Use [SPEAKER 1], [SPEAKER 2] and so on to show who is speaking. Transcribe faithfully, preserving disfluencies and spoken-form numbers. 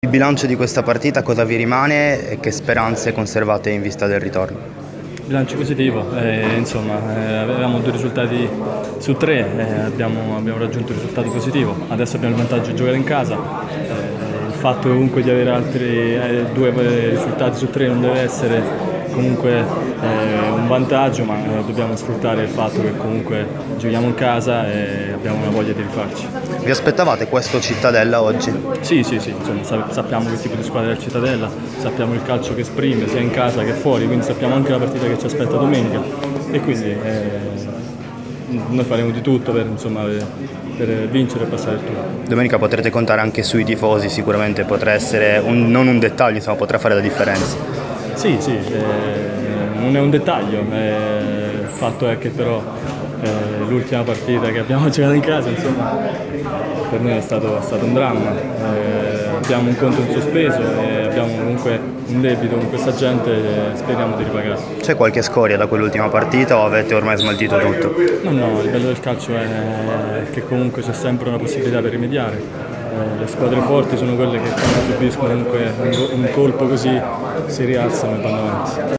[SPEAKER 1] Il bilancio di questa partita cosa vi rimane e che speranze conservate in vista del ritorno?
[SPEAKER 2] Bilancio positivo, eh, insomma eh, avevamo due risultati su tre, eh, abbiamo, abbiamo raggiunto un risultato positivo, adesso abbiamo il vantaggio di giocare in casa, eh, il fatto comunque di avere altri eh, due risultati su tre non deve essere comunque eh, un vantaggio, ma eh, dobbiamo sfruttare il fatto che comunque giochiamo in casa e abbiamo una voglia di rifarci.
[SPEAKER 1] Vi aspettavate questo Cittadella oggi?
[SPEAKER 2] Sì, sì, sì, insomma, sappiamo che tipo di squadra è il Cittadella, sappiamo il calcio che esprime sia in casa che fuori, quindi sappiamo anche la partita che ci aspetta domenica e quindi eh, noi faremo di tutto per, insomma, per vincere e passare il turno.
[SPEAKER 1] Domenica potrete contare anche sui tifosi, sicuramente potrà essere un, non un dettaglio, insomma, potrà fare la differenza.
[SPEAKER 2] Sì, sì, eh, non è un dettaglio, eh, il fatto è che però eh, l'ultima partita che abbiamo giocato in casa, insomma, per noi è stato, è stato un dramma. Eh, abbiamo un conto in sospeso e abbiamo comunque un debito con questa gente e speriamo di ripagare.
[SPEAKER 1] C'è qualche scoria da quell'ultima partita o avete ormai smaltito tutto?
[SPEAKER 2] No, no, il bello del calcio è che comunque c'è sempre una possibilità per rimediare. Eh, le squadre forti sono quelle che quando subiscono comunque un, un colpo così si rialzano e vanno avanti.